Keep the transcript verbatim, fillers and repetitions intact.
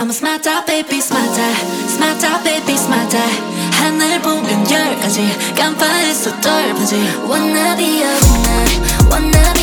I'm a smart out baby smart out smart out baby smart out 하늘 보면 열 가지 깜빡했어 덜 보지 Wanna be a winner Wanna